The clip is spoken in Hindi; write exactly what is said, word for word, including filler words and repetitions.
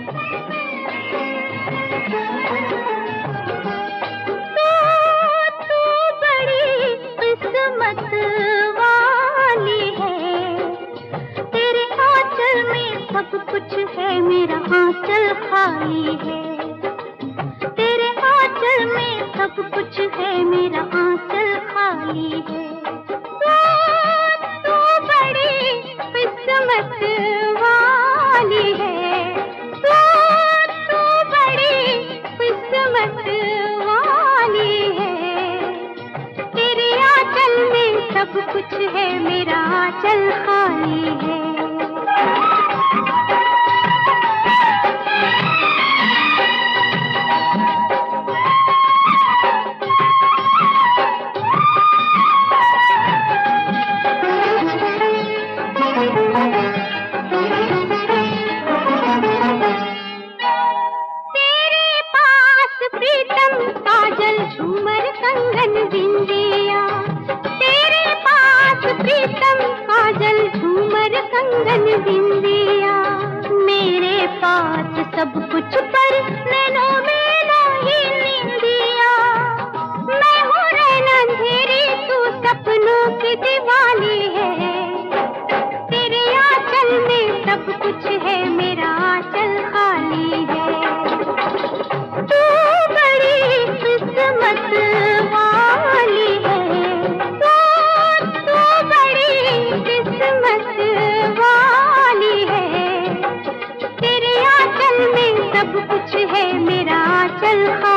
सब कुछ है मेरा आंचल खाली है, तेरे आंचल में सब कुछ है मेरा आंचल खाली है। तू बड़ी किस्मत वाली है, तू बड़ी किस्मत वाली है, तेरे आंचल में सब कुछ है मेरा आंचल खाली है। काजल झूमर कंगन बिंदिया, तेरे पास प्रीतम काजल झूमर कंगन बिंदिया, मेरे पास सब कुछ पर नैनों में नहीं निंदिया। मैं हूँ रैन अंधेरी तू सपनों की दीवानी है, तेरे आंचल में सब कुछ है मेरा आंचल खाली है। किस्मत वाली है, तू तू बड़ी किस्मत वाली है, तेरे आंचल में सब कुछ है मेरा आंचल।